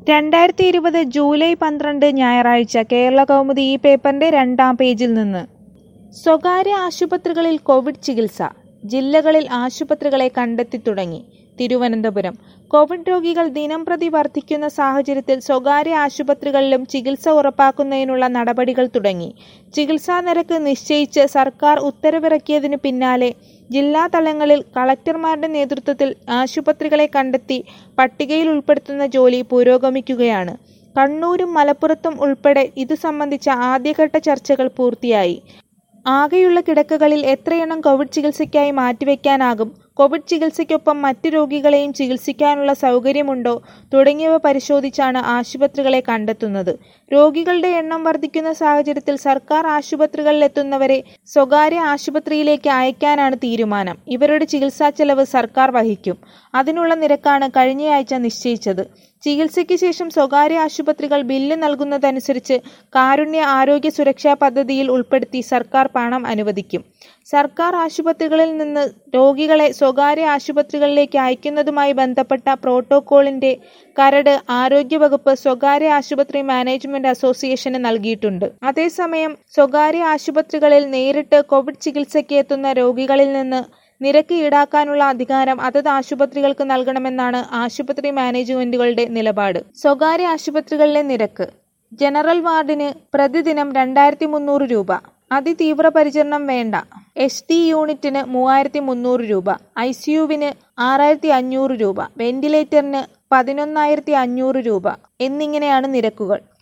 2020 July 12 ഞായറാഴ്ച കേരളകൗമുദി ഈ പേപ്പറിന്റെ 2-ാം പേജിൽ നിന്ന്. സ്വകാര്യ ആശുപത്രികളിൽ കോവിഡ് ചികിത്സ. ജില്ലകളിൽ ആശുപത്രികളെ കണ്ടെത്തി തുടങ്ങി. തിരുവനന്തപുരം. കോവിഡ് രോഗികൾ ദിനംപ്രതി വർദ്ധിക്കുന്ന സാഹചര്യത്തിൽ സ്വകാര്യ ആശുപത്രികളിലും ചികിത്സ ഉറപ്പാക്കുന്നതിനുള്ള നടപടികൾ തുടങ്ങി. ചികിത്സാ നിരക്ക് നിശ്ചയിച്ച് സർക്കാർ ഉത്തരവിറക്കിയതിനു പിന്നാലെ ജില്ലാ തലങ്ങളിൽ കളക്ടർമാരുടെ നേതൃത്വത്തിൽ ആശുപത്രികളെ കണ്ടെത്തി പട്ടികയിൽ ഉൾപ്പെടുത്തുന്ന ജോലി പുരോഗമിക്കുകയാണ്. കണ്ണൂരും മലപ്പുറത്തും ഉൾപ്പെടെ ഇതു സംബന്ധിച്ച ആദ്യഘട്ട ചർച്ചകൾ പൂർത്തിയായി. ആകെയുള്ള കിടക്കകളിൽ എത്രയെണ്ണം കോവിഡ് ചികിത്സയ്ക്കായി മാറ്റിവെക്കാനാകും, കോവിഡ് ചികിത്സയ്ക്കൊപ്പം മറ്റ് രോഗികളെയും ചികിത്സിക്കാനുള്ള സൗകര്യമുണ്ടോ തുടങ്ങിയവ പരിശോധിച്ചാണ് ആശുപത്രികളെ കണ്ടെത്തുന്നത്. രോഗികളുടെ എണ്ണം വർദ്ധിക്കുന്ന സാഹചര്യത്തിൽ സർക്കാർ ആശുപത്രികളിലെത്തുന്നവരെ സ്വകാര്യ ആശുപത്രിയിലേക്ക് അയക്കാനാണ് തീരുമാനം. ഇവരുടെ ചികിത്സാ ചെലവ് സർക്കാർ വഹിക്കും. അതിനുള്ള നിരക്കാണ് കഴിഞ്ഞയാഴ്ച നിശ്ചയിച്ചത്. ചികിത്സയ്ക്ക് ശേഷം സ്വകാര്യ ആശുപത്രികൾ ബില്ല് നൽകുന്നതനുസരിച്ച് കാരുണ്യ ആരോഗ്യ സുരക്ഷാ പദ്ധതിയിൽ ഉൾപ്പെടുത്തി സർക്കാർ പണം അനുവദിക്കും. സർക്കാർ ആശുപത്രികളിൽ നിന്ന് രോഗികളെ സ്വകാര്യ ആശുപത്രികളിലേക്ക് അയക്കുന്നതുമായി ബന്ധപ്പെട്ട പ്രോട്ടോക്കോളിന്റെ കരട് ആരോഗ്യവകുപ്പ് സ്വകാര്യ ആശുപത്രി മാനേജ്മെന്റ് അസോസിയേഷന് നൽകിയിട്ടുണ്ട്. അതേസമയം സ്വകാര്യ ആശുപത്രികളിൽ നേരിട്ട് കോവിഡ് ചികിത്സയ്ക്ക് എത്തുന്ന രോഗികളിൽ നിന്ന് നിരക്ക് ഈടാക്കാനുള്ള അധികാരം അതത് ആശുപത്രികൾക്ക് നൽകണമെന്നാണ് ആശുപത്രി മാനേജ്മെന്റുകളുടെ നിലപാട്. സ്വകാര്യ ആശുപത്രികളിലെ നിരക്ക്. ജനറൽ വാർഡിന് പ്രതിദിനം 2300 രൂപ. അതിതീവ്ര പരിചരണം വേണ്ട HD യൂണിറ്റിന് 3300 രൂപ, ICUവിന് 6500 രൂപ, വെന്റിലേറ്ററിന് 11500 രൂപ എന്നിങ്ങനെയാണ് നിരക്കുകൾ.